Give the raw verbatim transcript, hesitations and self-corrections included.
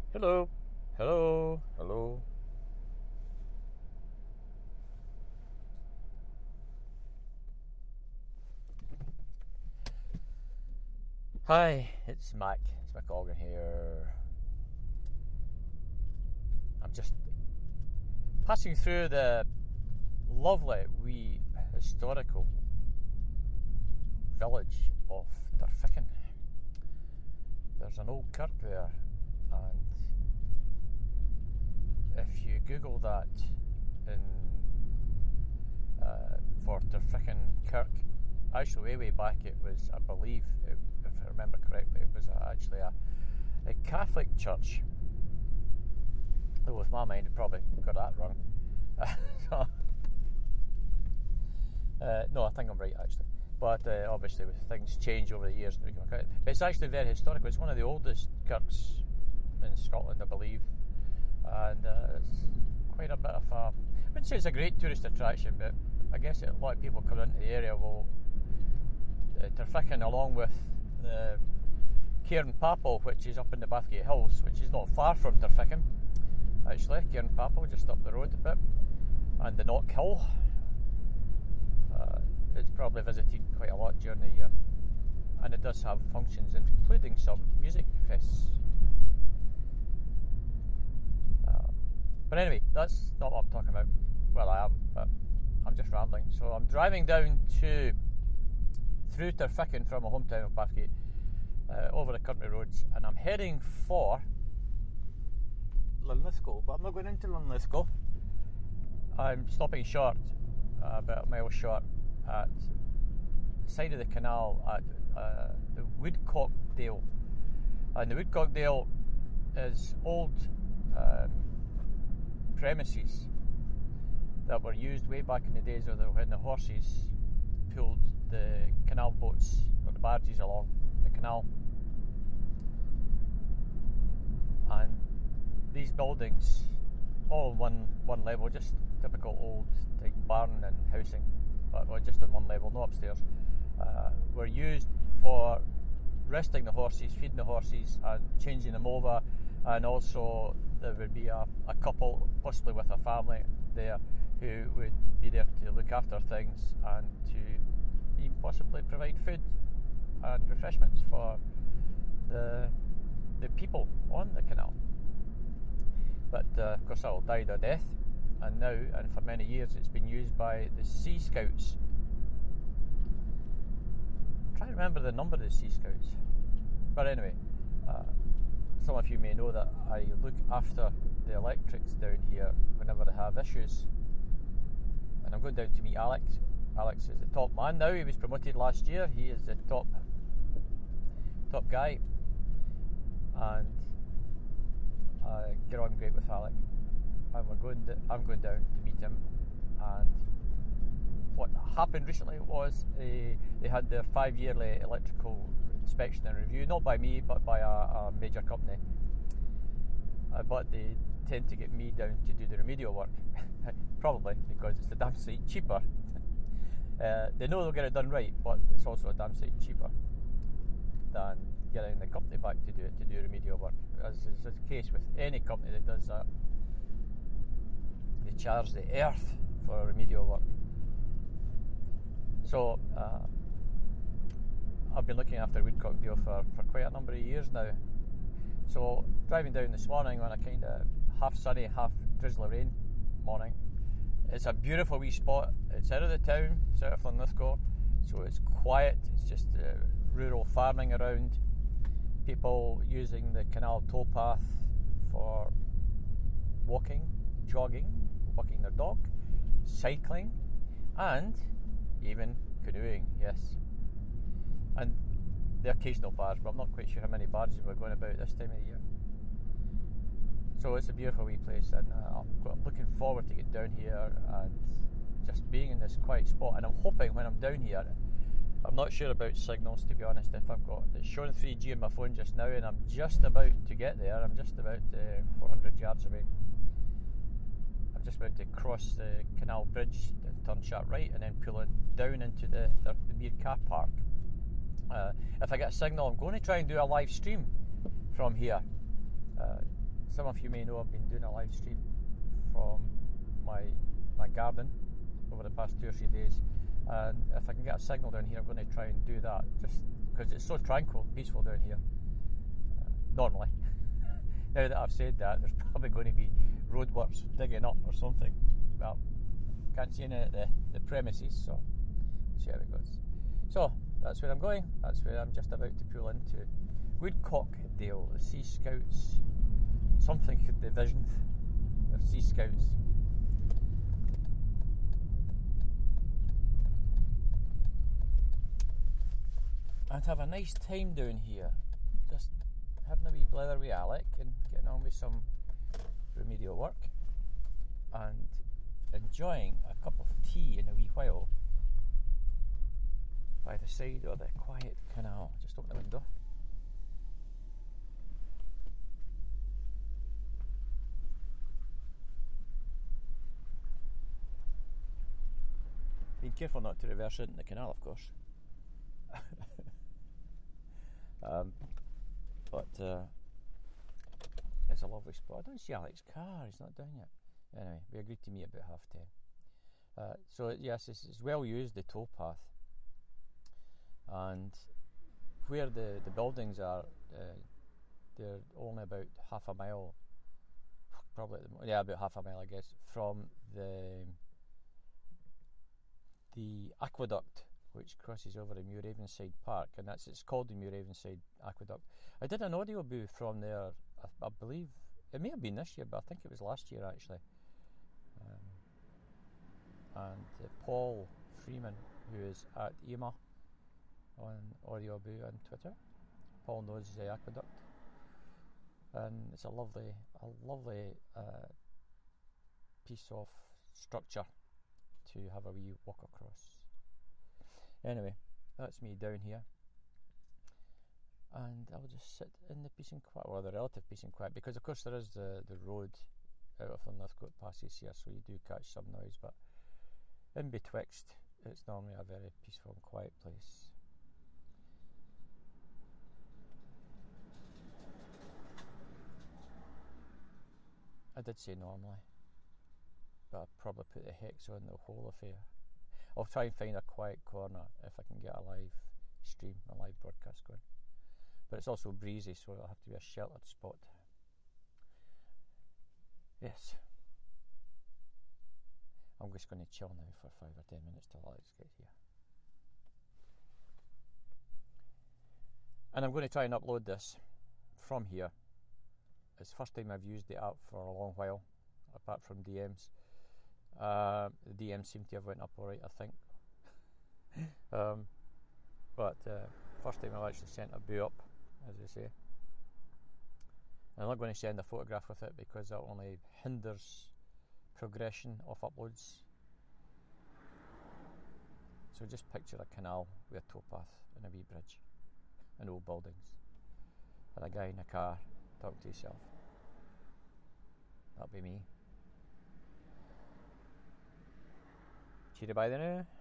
Hello, hello, hello. Hi, it's Mac. It's Mac Olgan here. I'm just passing through the lovely wee historical village of Derficken. There's an old kirk there, and if you Google that in uh, for Derficken Kirk, actually way way back it was, I believe, it, if I remember correctly, it was a, actually a, a Catholic church. Though with my mind, I probably got that wrong. so, uh, no, I think I'm right actually. But uh, obviously, with things change over the years, but it's actually very historical. It's one of the oldest kirks in Scotland, I believe, and uh, it's quite a bit of a. I wouldn't say it's a great tourist attraction, but I guess a lot of people come into the area will. Uh, Derficken, along with the Cairn Papel, which is up in the Bathgate Hills, which is not far from Derficken, actually. Cairn Papel, just up the road a bit, and the Knock Hill. Uh, it's probably visited quite a lot during the year, and it does have functions, including some music fests. Uh, but anyway, that's not what I'm talking about. Well, I am, but I'm just rambling. So I'm driving down to through Derficken from my hometown of Bathgate, uh, over the country roads, and I'm heading for Linlithgow, but I'm not going into Linlithgow. I'm stopping short, uh, about a mile short, at the side of the canal at uh, the Woodcock Dale. And the Woodcock Dale is old um, premises that were used way back in the days of the, when the horses pulled the canal boats or the barges along the canal. And these buildings, all on one, one level, just typical old type barn and housing, but well, just on one level, no upstairs, uh, were used for resting the horses, feeding the horses and changing them over, and also there would be a, a couple, possibly with a family there, who would be there to look after things and to even possibly provide food and refreshments for the the people on the canal. But uh, of course that all died a death, and now and for many years it's been used by the Sea Scouts. I'm trying to remember the number of the Sea Scouts, but anyway, uh, some of you may know that I look after the electrics down here whenever they have issues, and I'm going down to meet Alex. Alex is the top man now. He was promoted last year. He is the top top guy, and I get on great with Alex. And we're going. To, I'm going down to meet him. And what happened recently was uh, they had their five-yearly electrical inspection and review, not by me, but by a, a major company. Uh, but they tend to get me down to do the remedial work, probably because it's a damn sight cheaper. Uh, they know they'll get it done right, but it's also a damn sight cheaper than getting the company back to do it, to do remedial work. As is the case with any company that does that, they charge the earth for remedial work. So uh, I've been looking after Woodcock Dale for, for quite a number of years now. So driving down this morning on a kind of half sunny, half drizzly rain morning, it's a beautiful wee spot. It's out of the town, it's out of Linlithgow, so it's quiet. It's just uh, rural farming around, people using the canal towpath for walking, jogging, walking their dog, cycling, and even canoeing, yes. And the occasional barge, but I'm not quite sure how many barges we're going about this time of the year. So it's a beautiful wee place, and uh, I'm looking forward to getting down here and just being in this quiet spot. And I'm hoping when I'm down here, I'm not sure about signals, to be honest. If I've got it's showing three G on my phone just now, and I'm just about to get there. I'm just about uh, four hundred yards away. I'm just about to cross the canal bridge and turn sharp right, and then pull in down into the the, the Mere car park. Uh, if I get a signal, I'm going to try and do a live stream from here. Uh, some of you may know I've been doing a live stream from my my garden over the past two or three days, and if I can get a signal down here, I'm going to try and do that, just because it's so tranquil and peaceful down here, uh, normally. Now that I've said that, there's probably going to be roadworks digging up or something. Well, can't see any of the, the premises, so we'll see how it goes. So, that's where I'm going. That's where I'm just about to pull into Woodcock Dale, the Sea Scouts, something division of Sea Scouts. And have a nice time down here. Just having a wee blather with Alec and getting on with some remedial work and enjoying a cup of tea in a wee while by the side of the quiet canal. Just open the window. Being careful not to reverse into the canal, of course. um, but uh, it's a lovely spot. I don't see Alec's car, he's not down yet. Anyway, we agreed to meet about half ten. Uh, so yes, it's, it's well used, the towpath. And where the, the buildings are, uh, they're only about half a mile, probably, yeah, about half a mile I guess, from the the aqueduct which crosses over the Muiravenside Park, and that's it's called the Muiravenside Aqueduct. I did an audio booth from there, I, I believe, it may have been this year, but I think it was last year actually. Um, and uh, Paul Freeman, who is at E M A on Audio Boo on Twitter. Paul knows the aqueduct, and it's a lovely, a lovely uh, piece of structure to have a wee walk across. Anyway, that's me down here, and I'll just sit in the peace and quiet, or the relative peace and quiet, because of course there is the, the road out of Linlithgow passes here, so you do catch some noise, but in betwixt it's normally a very peaceful and quiet place. I did say normally, but I'll probably put the hex on the whole affair. I'll try and find a quiet corner if I can get a live stream, a live broadcast going. But it's also breezy, so it'll have to be a sheltered spot. Yes. I'm just going to chill now for five or ten minutes till Alex gets here. And I'm going to try and upload this from here. It's the first time I've used the app for a long while, apart from D Ms. Uh, the D Ms seem to have went up alright, I think. um, but uh, first time I've actually sent a boo up, as they say. And I'm not going to send a photograph with it because that only hinders progression of uploads. So just picture a canal with a towpath and a wee bridge and old buildings and a guy in a car talking to himself. That'll be me. Cheery bye then.